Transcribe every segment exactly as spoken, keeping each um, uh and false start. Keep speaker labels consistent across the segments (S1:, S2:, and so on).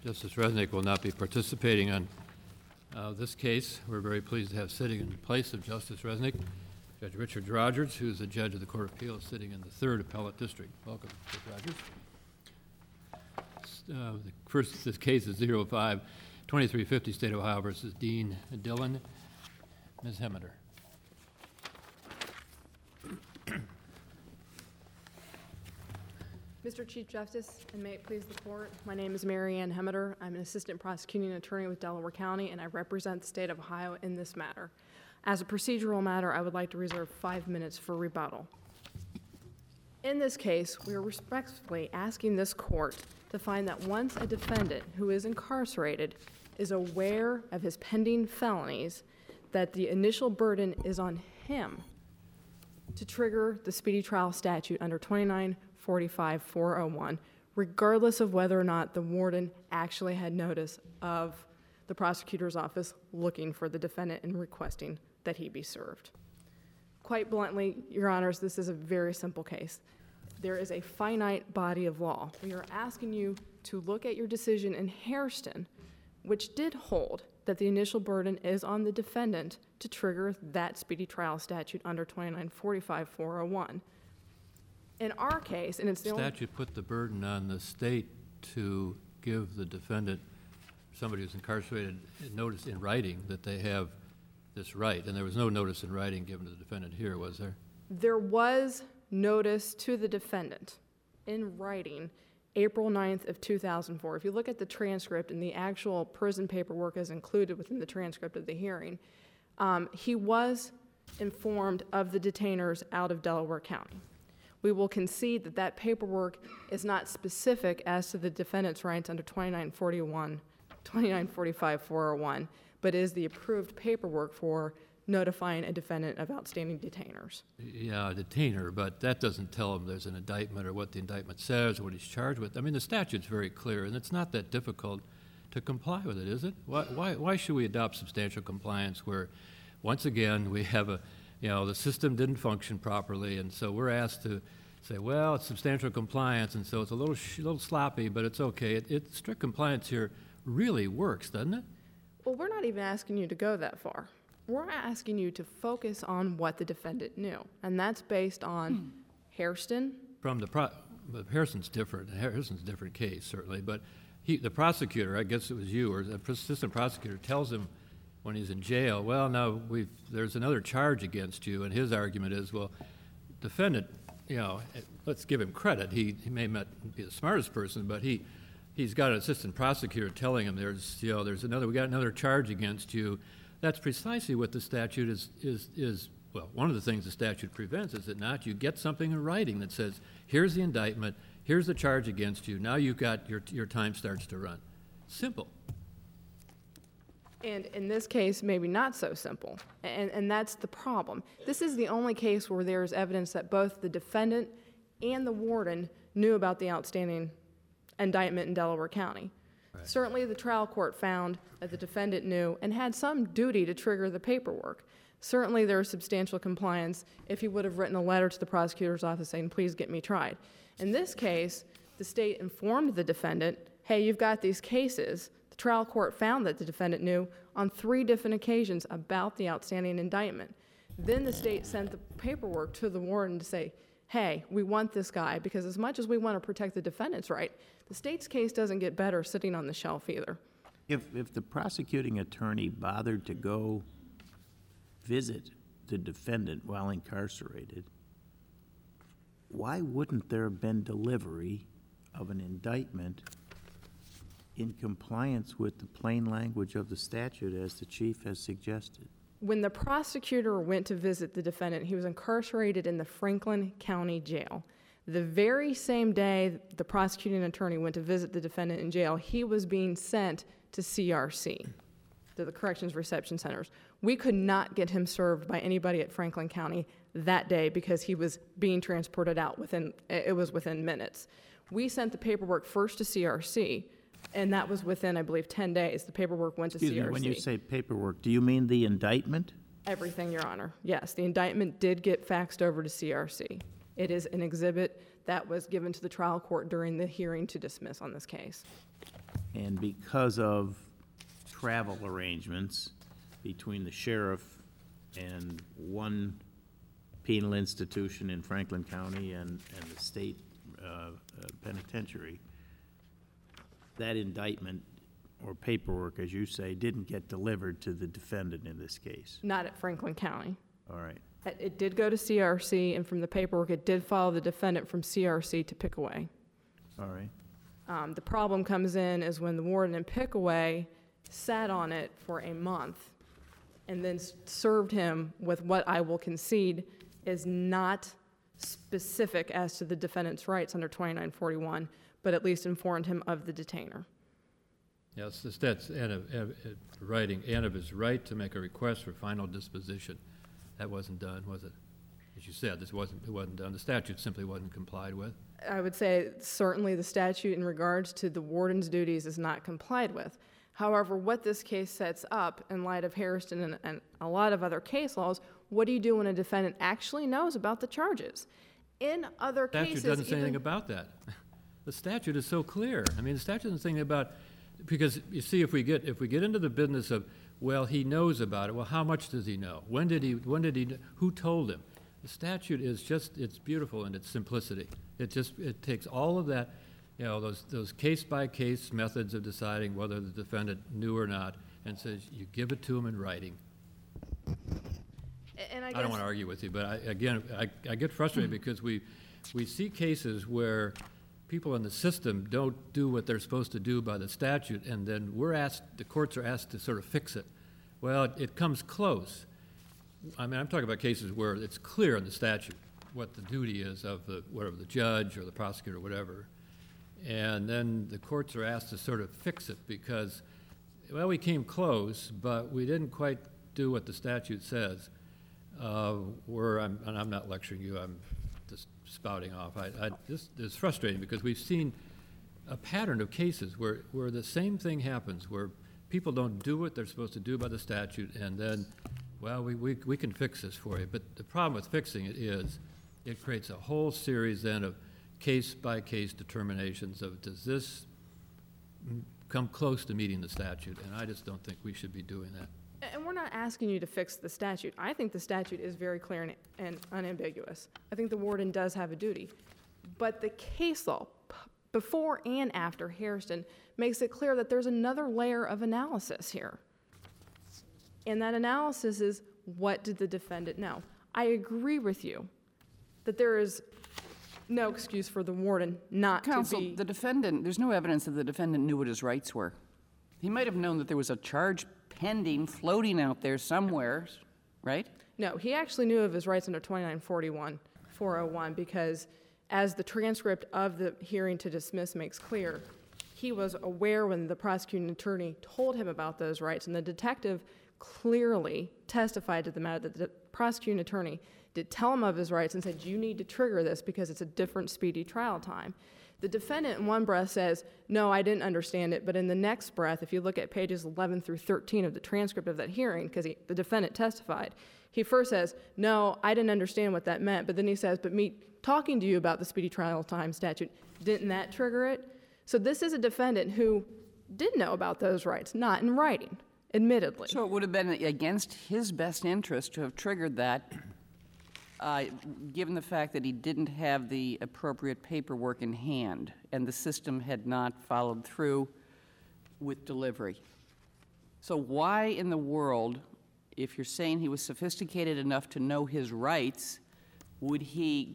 S1: Justice Resnick will not be participating on uh, this case. We're very pleased to have sitting in place of Justice Resnick, Judge Richard Rogers, who is the judge of the Court of Appeals sitting in the third Appellate District. Welcome, Judge Rogers. Uh, the first this case is zero five twenty-three fifty State of Ohio versus Dean Dillon. Miz Hemmeter.
S2: Mister Chief Justice, and may it please the court, my name is Mary Ann Hemmeter. I'm an assistant prosecuting attorney with Delaware County, and I represent the state of Ohio in this matter. As a procedural matter, I would like to reserve five minutes for rebuttal. In this case, we are respectfully asking this court to find that once a defendant who is incarcerated is aware of his pending felonies, that the initial burden is on him to trigger the speedy trial statute under twenty-nine forty-five four oh one, regardless of whether or not the warden actually had notice of the prosecutor's office looking for the defendant and requesting that he be served. Quite bluntly, Your Honors, this is a very simple case. There is a finite body of law. We are asking you to look at your decision in Hairston, which did hold that the initial burden is on the defendant to trigger that speedy trial statute under twenty-nine forty-five four oh one. In our case, and it's the
S1: statute put the burden on the state to give the defendant, somebody who's incarcerated, notice in writing that they have this right, and there was no notice in writing given to the defendant here, was there?
S2: There was notice to the defendant in writing April ninth of two thousand four. If you look at the transcript, and the actual prison paperwork is included within the transcript of the hearing, um, he was informed of the detainers out of Delaware County. We will concede that that paperwork is not specific as to the defendant's rights under twenty-nine forty-one, twenty-nine forty-five four oh one, but is the approved paperwork for notifying a defendant of outstanding detainers.
S1: Yeah, a detainer, but that doesn't tell him there's an indictment or what the indictment says or what he's charged with. I mean, the statute's very clear, and it's not that difficult to comply with it, is it? Why, why, why should we adopt substantial compliance where, once again, we have a, you know, the system didn't function properly, and so we're asked to say, well, it's substantial compliance, and so it's a little, sh- little sloppy, but it's okay. It, it, strict compliance here really works, doesn't it?
S2: Well, we're not even asking you to go that far. We're asking you to focus on what the defendant knew, and that's based on hmm. Hairston.
S1: From the pro- but Hairston's different. Hairston's a different case, certainly, but he, the prosecutor, I guess it was you, or the assistant prosecutor tells him when he's in jail, well, now we've, there's another charge against you, and his argument is, well, defendant, you know, let's give him credit. He, he may not be the smartest person, but he, he's got an assistant prosecutor telling him there's, you know, there's another, we got another charge against you. That's precisely what the statute is, is, is, well, one of the things the statute prevents, is it not? You get something in writing that says, here's the indictment, here's the charge against you, now you've got, your, your time starts to run. Simple.
S2: And in this case, maybe not so simple, and, and that's the problem. This is the only case where there's evidence that both the defendant and the warden knew about the outstanding indictment in Delaware County. Right. Certainly the trial court found that the defendant knew and had some duty to trigger the paperwork. Certainly there is substantial compliance if he would have written a letter to the prosecutor's office saying, please get me tried. In this case, the state informed the defendant, hey, you've got these cases. The trial court found that the defendant knew on three different occasions about the outstanding indictment. Then the state sent the paperwork to the warden to say, hey, we want this guy, because as much as we want to protect the defendant's right, the state's case doesn't get better sitting on the shelf either.
S3: If, if the prosecuting attorney bothered to go visit the defendant while incarcerated, why wouldn't there have been delivery of an indictment in compliance with the plain language of the statute as the chief has suggested?
S2: When the prosecutor went to visit the defendant, he was incarcerated in the Franklin County Jail. The very same day the prosecuting attorney went to visit the defendant in jail, he was being sent to C R C, to the Corrections Reception Centers. We could not get him served by anybody at Franklin County that day because he was being transported out within, it was within minutes. We sent the paperwork first to C R C, and that was within, I believe, ten days. The paperwork went to
S3: Excuse
S2: C R C.
S3: Me, when you say paperwork, do you mean the indictment?
S2: Everything, Your Honor. Yes, the indictment did get faxed over to C R C. It is an exhibit that was given to the trial court during the hearing to dismiss on this case.
S3: And because of travel arrangements between the sheriff and one penal institution in Franklin County and, and the state uh, uh, penitentiary, that indictment or paperwork, as you say, didn't get delivered to the defendant in this case.
S2: Not at Franklin County.
S3: All right.
S2: It it did go to C R C, and from the paperwork, it did follow the defendant from C R C to Pickaway.
S3: All right.
S2: Um, the problem comes in is when the warden in Pickaway sat on it for a month and then s- served him with what I will concede is not specific as to the defendant's rights under twenty-nine forty-one, but at least informed him of the detainer.
S1: Yes, the stats, and of, of, of writing, and of his right to make a request for final disposition. That wasn't done, was it? As you said, this wasn't, it wasn't done. The statute simply wasn't complied with.
S2: I would say certainly the statute in regards to the warden's duties is not complied with. However, what this case sets up in light of Hairston and, and a lot of other case laws, what do you do when a defendant actually knows about the charges? In other
S1: The statute
S2: cases,
S1: doesn't say
S2: even-
S1: anything about that. The statute is so clear. I mean, the statute doesn't say anything about, because you see, if we get, if we get into the business of, well, he knows about it, well, how much does he know? When did he, when did he, kn- who told him? The statute is just, it's beautiful in its simplicity. It just, it takes all of that, you know, those, those case-by-case methods of deciding whether the defendant knew or not, and says, you give it to him in writing.
S2: And I
S1: I don't
S2: guess-
S1: want to argue with you, but I, again, I, I get frustrated because we, we see cases where people in the system don't do what they're supposed to do by the statute, and then we're asked, the courts are asked to sort of fix it. Well, it, it comes close. I mean, I'm talking about cases where it's clear in the statute what the duty is of the, whatever, the judge or the prosecutor or whatever. And then the courts are asked to sort of fix it because, well, we came close, but we didn't quite do what the statute says. Uh, where I'm, and I'm not lecturing you, I'm just spouting off. I, I, this is frustrating because we've seen a pattern of cases where, where the same thing happens, where people don't do what they're supposed to do by the statute, and then, well, we, we, we can fix this for you. But the problem with fixing it is it creates a whole series then of case-by-case determinations of, does this m- come close to meeting the statute? And I just don't think we should be doing that.
S2: And we're not asking you to fix the statute. I think the statute is very clear and, and unambiguous. I think the warden does have a duty. But the case law, p- before and after Hairston, makes it clear that there's another layer of analysis here. And that analysis is, what did the defendant know? I agree with you that there is no excuse for the warden not
S4: Counsel,
S2: to be...
S4: the defendant, there's no evidence that the defendant knew what his rights were. He might have known that there was a charge pending, floating out there somewhere, right?
S2: No, he actually knew of his rights under twenty-nine forty-one, four oh one, because as the transcript of the hearing to dismiss makes clear, he was aware when the prosecuting attorney told him about those rights, and the detective clearly testified to the matter that the prosecuting attorney did tell him of his rights and said, you need to trigger this because it's a different speedy trial time. The defendant in one breath says, no, I didn't understand it, but in the next breath, if you look at pages eleven through thirteen of the transcript of that hearing, because the defendant testified, he first says, no, I didn't understand what that meant, but then he says, but me talking to you about the speedy trial time statute, didn't that trigger it? So this is a defendant who did know about those rights, not in writing, admittedly.
S4: So it would have been against his best interest to have triggered that, uh, given the fact that he didn't have the appropriate paperwork in hand and the system had not followed through with delivery. So why in the world, if you're saying he was sophisticated enough to know his rights, would he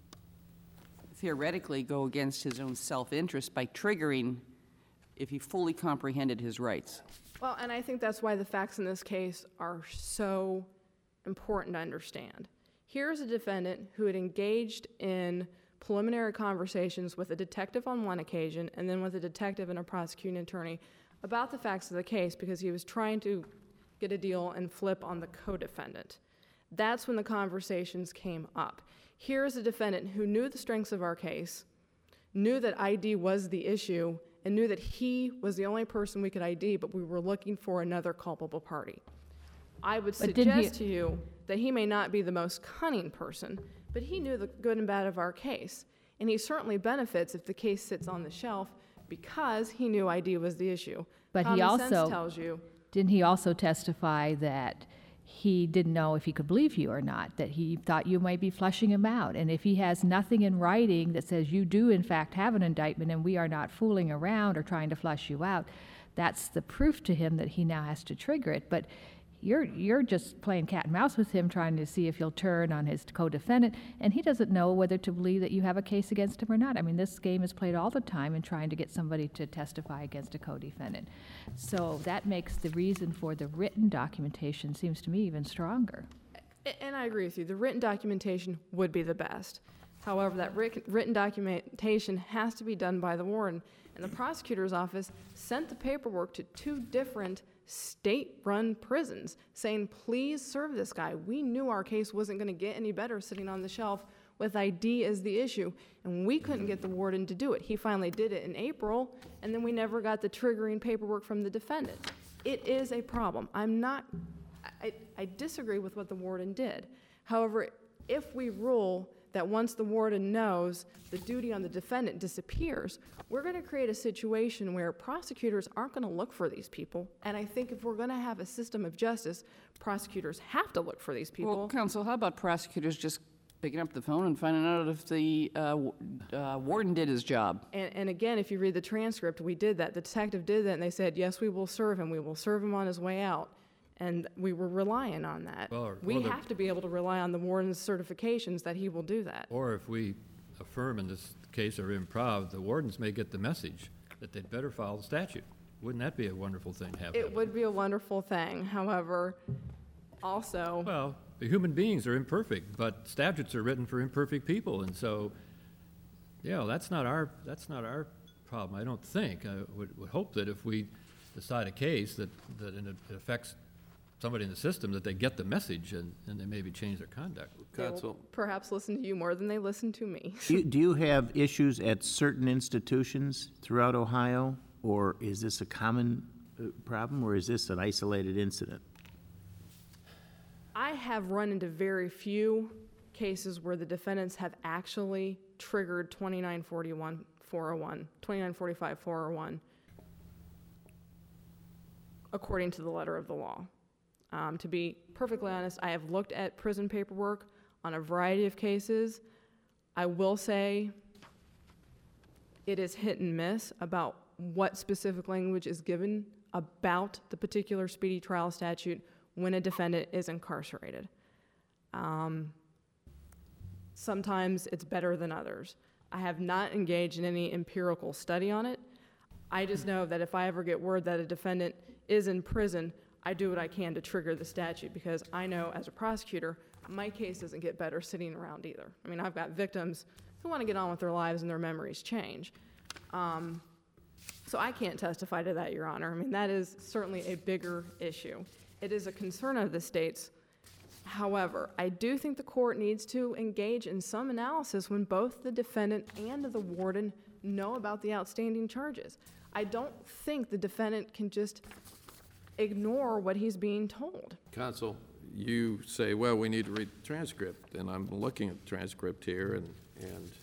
S4: theoretically go against his own self-interest by triggering if he fully comprehended his rights?
S2: Well, and I think that's why the facts in this case are so important to understand. Here's a defendant who had engaged in preliminary conversations with a detective on one occasion and then with a detective and a prosecuting attorney about the facts of the case because he was trying to get a deal and flip on the co-defendant. That's when the conversations came up. Here's a defendant who knew the strengths of our case, knew that I D was the issue, and knew that he was the only person we could I D, but we were looking for another culpable party. I would
S5: But did he-
S2: suggest to you that he may not be the most cunning person, but he knew the good and bad of our case. And he certainly benefits if the case sits on the shelf because he knew I D was the issue.
S5: But he
S2: Common sense
S5: also-
S2: tells you,
S5: Didn't he also testify that he didn't know if he could believe you or not, that he thought you might be flushing him out? And if he has nothing in writing that says you do in fact have an indictment and we are not fooling around or trying to flush you out, that's the proof to him that he now has to trigger it. But you're, you're just playing cat and mouse with him, trying to see if he'll turn on his co-defendant, and he doesn't know whether to believe that you have a case against him or not. I mean, this game is played all the time in trying to get somebody to testify against a co-defendant. So that makes the reason for the written documentation, seems to me, even stronger.
S2: a- and I agree with you, the written documentation would be the best. However, that writ- written documentation has to be done by the warden. And the prosecutor's office sent the paperwork to two different state-run prisons saying, please serve this guy. We knew our case wasn't going to get any better sitting on the shelf with I D as the issue, and we couldn't get the warden to do it. He finally did it in April, and then we never got the triggering paperwork from the defendant. It is a problem. I'm not, I, I disagree with what the warden did. However, if we rule that once the warden knows, the duty on the defendant disappears, we're going to create a situation where prosecutors aren't going to look for these people. And I think if we're going to have a system of justice, prosecutors have to look for these people.
S4: Well, counsel, how about prosecutors just picking up the phone and finding out if the uh, w- uh, warden did his job?
S2: And, and again, if you read the transcript, we did that. The detective did that, and they said, yes, we will serve him. We will serve him on his way out. And we were relying on that.
S1: Well, or-
S2: we
S1: or the-
S2: have to be able to rely on the warden's certifications that he will do that.
S1: Or if we affirm in this case or improv, the wardens may get the message that they'd better follow the statute. Wouldn't that be a wonderful thing to have?
S2: It
S1: happen?
S2: would be a wonderful thing. However, also,
S1: Well, the human beings are imperfect, but statutes are written for imperfect people, and so, yeah, that's not our, that's not our problem, I don't think. I would, would hope that if we decide a case that, that it affects somebody in the system, that they get the message and, and they maybe change their conduct.
S2: they will
S6: Counsel,
S2: perhaps listen to you more than they listen to me.
S3: Do you, do you have issues at certain institutions throughout Ohio, or is this a common uh, problem, or is this an isolated incident?
S2: I have run into very few cases where the defendants have actually triggered twenty-nine forty-one four oh one, twenty-nine forty-five four oh one, according to the letter of the law. Um, to be perfectly honest, I have looked at prison paperwork on a variety of cases. I will say it is hit and miss about what specific language is given about the particular speedy trial statute when a defendant is incarcerated. Um, sometimes it's better than others. I have not engaged in any empirical study on it. I just know that if I ever get word that a defendant is in prison, I do what I can to trigger the statute, because I know as a prosecutor, my case doesn't get better sitting around either. I mean, I've got victims who want to get on with their lives and their memories change. Um, so I can't testify to that, Your Honor. I mean, that is certainly a bigger issue. It is a concern of the states. However, I do think the court needs to engage in some analysis when both the defendant and the warden know about the outstanding charges. I don't think the defendant can just ignore what he's being told.
S6: counsel, you say, well, we need to read the transcript, and I'm looking at the transcript here, and, and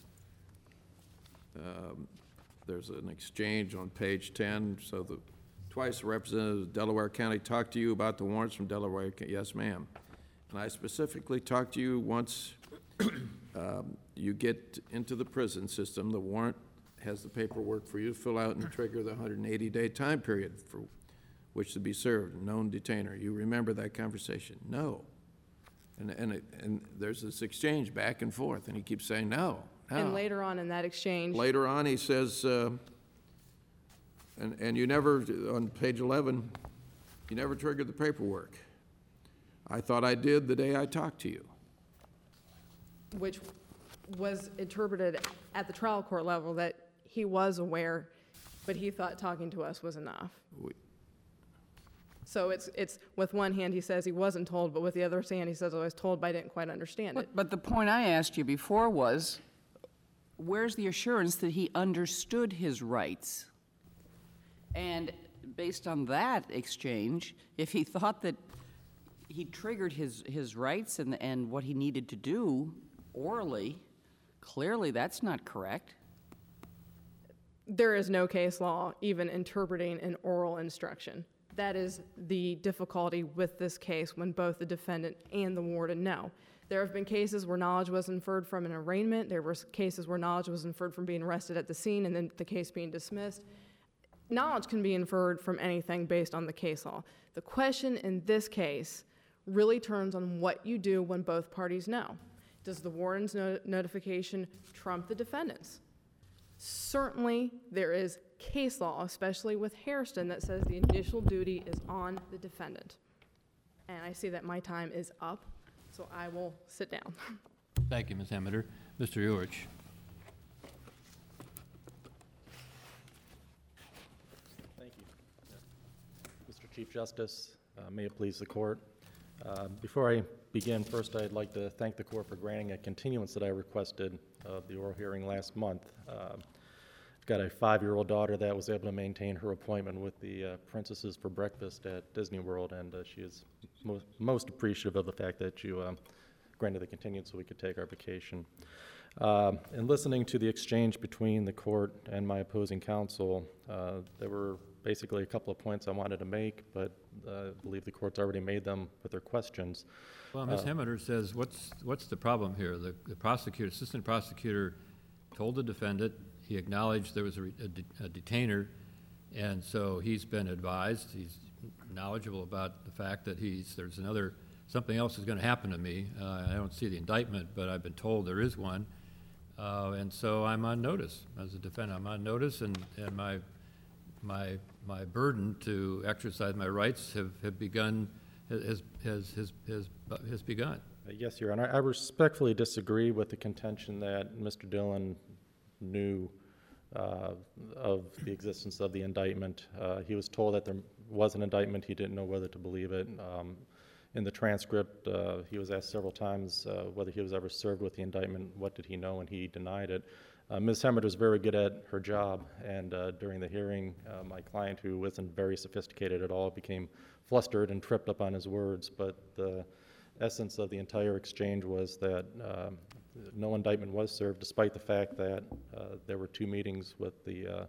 S6: um, there's an exchange on page ten, so the, twice the representative of Delaware County talked to you about the warrants from Delaware, Ca- yes, ma'am. And I specifically talked to you once um, you get into the prison system, the warrant has the paperwork for you to fill out and trigger the one hundred eighty day time period for which to be served, known detainer. You remember that conversation? No. And, and, it, and there's this exchange back and forth, and he keeps saying, no, no.
S2: And later on in that exchange,
S6: Later on, he says, uh, and, and you never, on page eleven, you never triggered the paperwork. I thought I did the day I talked to you.
S2: which was interpreted at the trial court level that he was aware, but he thought talking to us was enough.
S6: We-
S2: So it's, it's, with one hand, he says he wasn't told, but with the other hand, he says, I was told, but I didn't quite understand it.
S4: But, but the point I asked you before was, where's the assurance that he understood his rights? And based on that exchange, if he thought that he triggered his, his rights and, and what he needed to do orally, clearly that's not correct.
S2: there is no case law even interpreting an oral instruction. That is the difficulty with this case when both the defendant and the warden know. There have been cases where knowledge was inferred from an arraignment. There were cases where knowledge was inferred from being arrested at the scene and then the case being dismissed. Knowledge can be inferred from anything based on the case law. The question in this case really turns on what you do when both parties know. Does the warden's no- notification trump the defendant's? Certainly, there is case law, especially with Hairston, that says the initial duty is on the defendant. And I see that my time is up, so I will sit down.
S1: Thank you, Miz Hemmeter. Mister Urich.
S7: Thank you. Mister Chief Justice, uh, may it please the court. Uh, Before I begin, first I'd like to thank the court for granting a continuance that I requested of the oral hearing last month. Uh, I've got a five-year-old daughter that was able to maintain her appointment with the uh, princesses for breakfast at Disney World, and uh, she is most, most appreciative of the fact that you uh, granted the continuance so we could take our vacation. Uh, in listening to the exchange between the court and my opposing counsel, uh, there were basically a couple of points I wanted to make, but uh, I believe the court's already made them with their questions.
S1: Well, Miz
S7: Uh,
S1: Hemmeter says, what's, what's the problem here? The the prosecutor, assistant prosecutor told the defendant, he acknowledged there was a, re- a de- a detainer, and so he's been advised, he's knowledgeable about the fact that he's, there's another, something else is going to happen to me. Uh, I don't see the indictment, but I've been told there is one. Uh, and so I'm on notice. As a defendant, I'm on notice, and, and my, my, my burden to exercise my rights have, have begun, has, has, has, has, has begun.
S7: Uh, Yes, Your Honor. I respectfully disagree with the contention that Mister Dillon knew uh, of the existence of the indictment. Uh, He was told that there was an indictment. He didn't know whether to believe it. Um, In the transcript, uh, he was asked several times uh, whether he was ever served with the indictment, what did he know, and he denied it. Uh, Miz Hemmeter is very good at her job, and uh, during the hearing, uh, my client, who wasn't very sophisticated at all, became flustered and tripped up on his words, but the essence of the entire exchange was that um, no indictment was served, despite the fact that uh, there were two meetings with the uh,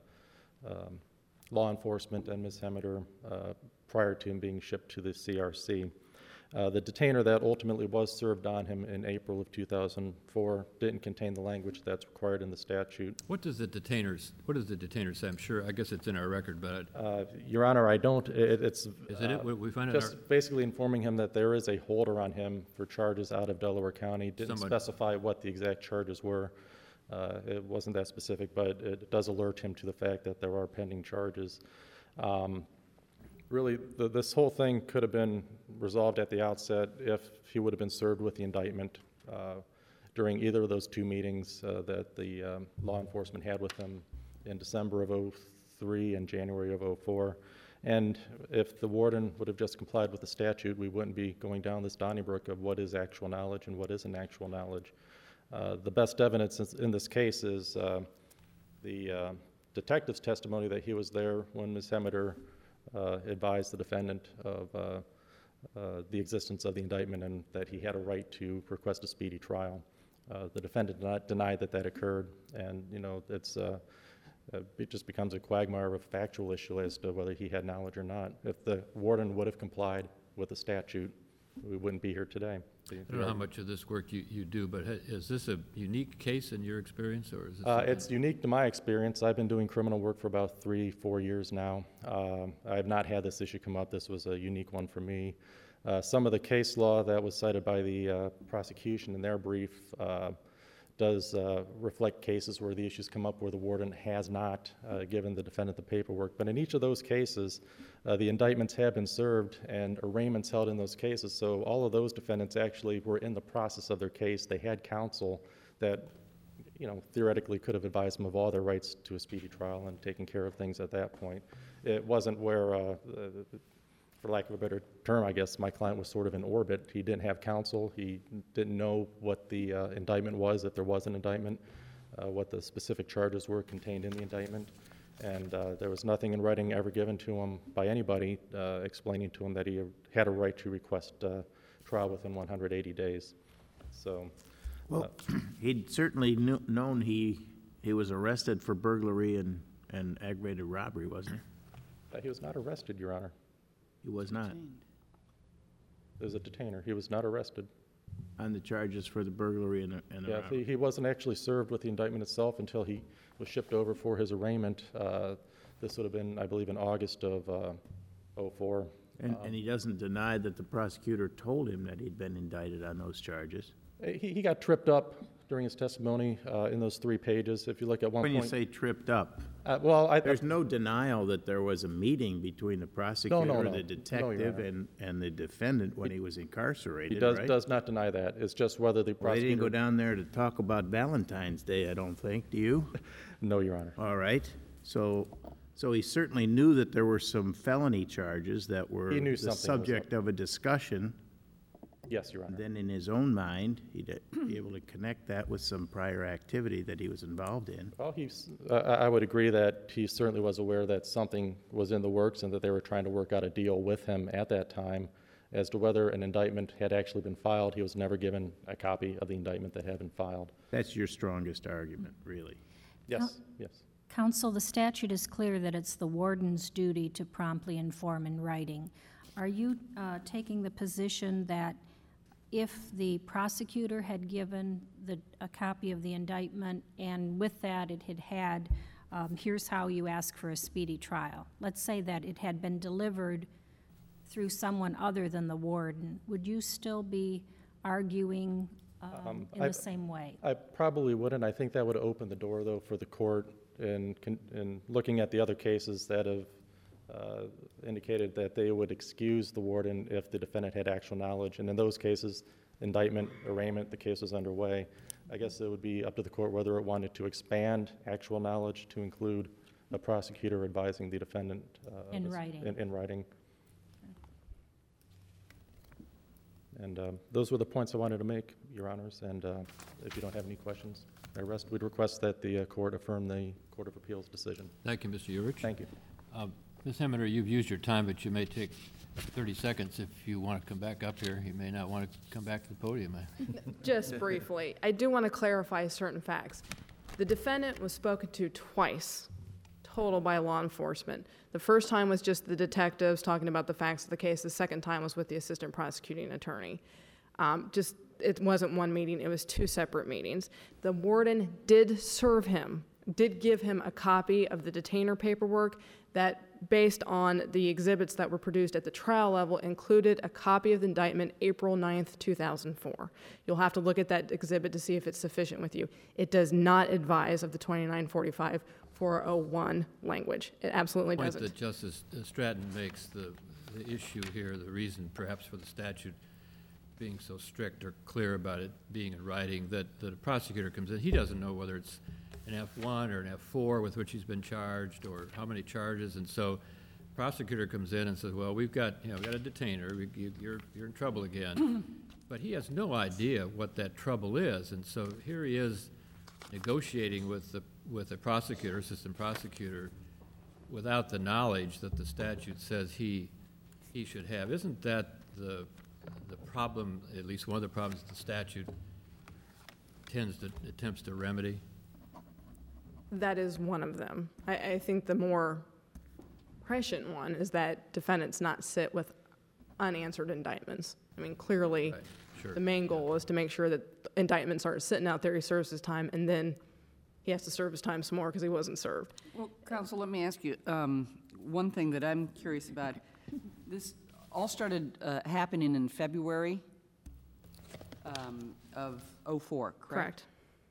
S7: um, law enforcement and Miz Hemmeter uh, prior to him being shipped to the C R C. Uh, the detainer that ultimately was served on him in April of two thousand four didn't contain the language that's required in the statute.
S1: What does the detainers, what does the detainer say? I'm sure, I guess it's in our record, but
S7: Uh, Your Honor, I don't, it, it's
S1: is it,
S7: uh,
S1: it? We- we find it in
S7: just
S1: our,
S7: basically informing him that there is a holder on him for charges out of Delaware County. Didn't
S1: Someone-
S7: specify what the exact charges were. Uh, It wasn't that specific, but it does alert him to the fact that there are pending charges. Um, Really, the, this whole thing could have been resolved at the outset if he would have been served with the indictment uh, during either of those two meetings uh, that the um, law enforcement had with him in December of oh three and January of oh four. And if the warden would have just complied with the statute, we wouldn't be going down this Donnybrook of what is actual knowledge and what isn't actual knowledge. Uh, the best evidence in this case is uh, the uh, detective's testimony that he was there when Miz Hemmeter Uh, advised the defendant of uh, uh, the existence of the indictment and that he had a right to request a speedy trial. Uh, the defendant did not denied that that occurred, and you know it's uh, uh, it just becomes a quagmire of a factual issue as to whether he had knowledge or not. If the warden would have complied with the statute, we wouldn't be here today. The-
S1: I don't know how much of this work you, you do, but ha- is this a unique case in your experience, or is this?
S7: Uh,
S1: something-
S7: it's unique to my experience. I've been doing criminal work for about three, four years now. Um, I have not had this issue come up. This was a unique one for me. Uh, some of the case law that was cited by the uh, prosecution in their brief uh, does uh, reflect cases where the issues come up where the warden has not uh, given the defendant the paperwork. But in each of those cases, uh, the indictments have been served and arraignments held in those cases. So all of those defendants actually were in the process of their case. They had counsel that, you know, theoretically could have advised them of all their rights to a speedy trial and taken care of things at that point. It wasn't where, uh, uh, for lack of a better term, I guess, my client was sort of in orbit. He didn't have counsel. He didn't know what the uh, indictment was, if there was an indictment, uh, what the specific charges were contained in the indictment. And uh, there was nothing in writing ever given to him by anybody uh, explaining to him that he had a right to request uh, trial within one hundred eighty days. So,
S3: Well, he'd certainly knew, known he, he was arrested for burglary and and aggravated robbery, wasn't he?
S7: Uh, He was not arrested, Your Honor.
S3: He was not,
S7: There's a detainer. He was not arrested.
S3: on the charges for the burglary and the and the
S7: Yeah,
S3: robbery.
S7: he, he wasn't actually served with the indictment itself until he was shipped over for his arraignment. Uh, This would have been, I believe, in August of uh, oh four.
S3: And, and he doesn't deny that the prosecutor told him that he'd been indicted on those charges.
S7: He, he got tripped up during his testimony uh, in those three pages. If you look at one
S3: When
S7: point.
S3: you say tripped up,
S7: Uh, Well, I.
S3: there's no denial that there was a meeting between the prosecutor,
S7: no.
S3: the
S7: No, Your
S3: detective,
S7: Honor.
S3: and, and the defendant when he was incarcerated,
S7: He does,
S3: right?
S7: does not deny that. It's just whether the
S3: Well, they didn't go
S7: prosecutor.
S3: down there to talk about Valentine's Day, I don't think, do you?
S7: No, Your Honor.
S3: All right, so, so he certainly knew that there were some felony charges that were
S7: He knew
S3: the
S7: something was
S3: subject of a discussion.
S7: Yes, Your Honor.
S3: Then in his own mind, he'd be able to connect that with some prior activity that he was involved in.
S7: Well, he's, I, I would agree that he certainly was aware that something was in the works and that they were trying to work out a deal with him at that time. As to whether an indictment had actually been filed, he was never given a copy of the indictment that had been filed.
S3: That's your strongest argument, really.
S7: Yes, yes.
S8: Counsel, the statute is clear that it's the warden's duty to promptly inform in writing. Are you uh, taking the position that if the prosecutor had given the, a copy of the indictment, and with that it had had, um, here's how you ask for a speedy trial, let's say that it had been delivered through someone other than the warden, would you still be arguing um, in
S7: I-
S8: the same way?
S7: I probably wouldn't. I think that would open the door, though, for the court in, con- in looking at the other cases that have uh, indicated that they would excuse the warden if the defendant had actual knowledge. And in those cases, indictment, arraignment, the case was underway. I guess it would be up to the court whether it wanted to expand actual knowledge to include a prosecutor advising the defendant. uh,
S8: In
S7: as-
S8: writing.
S7: In, in writing. And um, those were the points I wanted to make, Your Honors, and uh, if you don't have any questions, I rest, we'd request that the uh, court affirm the Court of Appeals decision.
S1: Thank you, Mister Urich.
S7: Thank you.
S1: Uh, Miz Hemmeter, you've used your time, but you may take thirty seconds if you want to come back up here. You may not want to come back to the podium.
S2: Just briefly, I do want to clarify certain facts. The defendant was spoken to twice, total by law enforcement. The first time was just the detectives talking about the facts of the case. The second time was with the assistant prosecuting attorney. Um, just, it wasn't one meeting, it was two separate meetings. The warden did serve him, did give him a copy of the detainer paperwork that, based on the exhibits that were produced at the trial level, included a copy of the indictment April ninth, two thousand four. You'll have to look at that exhibit to see if it's sufficient with you. It does not advise of the twenty-nine forty-five four oh one language. It absolutely
S1: The point
S2: doesn't.
S1: that Justice Stratton makes, the, the issue here, the reason perhaps for the statute being so strict or clear about it being in writing, that, that a prosecutor comes in, he doesn't know whether it's an F one or an F four with which he's been charged, or how many charges, and so prosecutor comes in and says, well, we've got, you know, we've got a detainer, we, you, you're, you're in trouble again. But he has no idea what that trouble is, and so here he is negotiating with the, with a prosecutor, assistant prosecutor, without the knowledge that the statute says he, he should have. Isn't that the, the problem, at least one of the problems the statute tends to, attempts to remedy?
S2: That is one of them. I, I think the more prescient one is that defendants not sit with unanswered indictments. I mean, clearly,
S1: Right, sure.
S2: the main goal is to make sure that indictments aren't sitting out there, he serves his time, and then he has to serve his time some more because he wasn't served.
S4: Well, counsel, let me ask you, um, one thing that I'm curious about. This all started uh, happening in February um, of oh four, correct?
S2: Correct.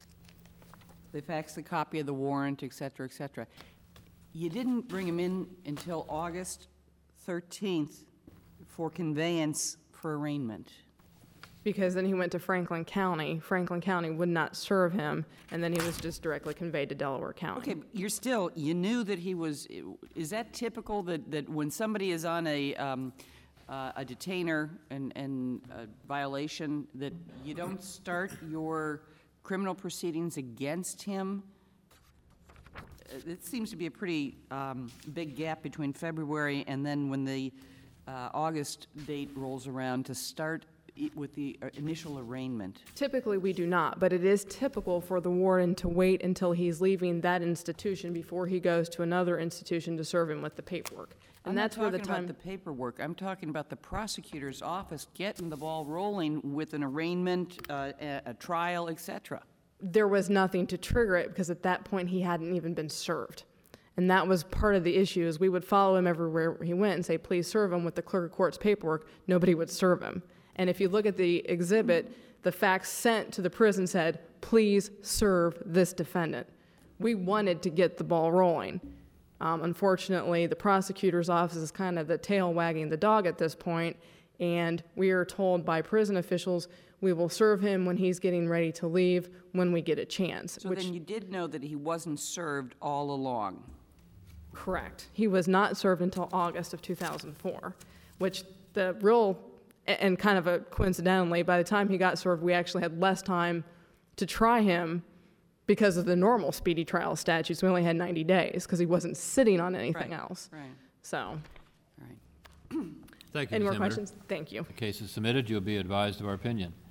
S4: They faxed a copy of the warrant, et cetera, et cetera. You didn't bring him in until August thirteenth for conveyance for arraignment.
S2: Because then he went to Franklin County. Franklin County would not serve him, and then he was just directly conveyed to Delaware County.
S4: Okay, but you're still, you knew that he was, is that typical that, that when somebody is on a, um, uh, a detainer and, and a violation, that you don't start your criminal proceedings against him? Uh, It seems to be a pretty um, big gap between February and then when the uh, August date rolls around to start i- with the uh, initial arraignment?
S2: Typically, we do not, but it is typical for the warden to wait until he's leaving that institution before he goes to another institution to serve him with the paperwork. And
S4: I'm not
S2: that's where the
S4: talking about
S2: time.
S4: the paperwork. I'm talking about the prosecutor's office getting the ball rolling with an arraignment, uh, a a trial, et cetera.
S2: There was nothing to trigger it because at that point he hadn't even been served. And that was part of the issue is we would follow him everywhere he went and say, please serve him with the clerk of court's paperwork. Nobody would serve him. And if you look at the exhibit, the fax sent to the prison said, please serve this defendant. We wanted to get the ball rolling. Um, unfortunately, the prosecutor's office is kind of the tail wagging the dog at this point, and we are told by prison officials we will serve him when he's getting ready to leave when we get a chance.
S4: So
S2: which,
S4: then you did know that he wasn't served all along?
S2: correct. He was not served until August of two thousand four, which the real, and kind of a coincidentally, by the time he got served, we actually had less time to try him because of the normal speedy trial statutes. We only had ninety days because he wasn't sitting on anything
S4: Right,
S2: else.
S4: Right,
S2: So,
S4: right.
S1: Thank you,
S2: any
S1: Miz
S2: more
S1: Emmeter.
S2: questions? Thank you.
S1: The case is submitted. You'll be advised of our opinion.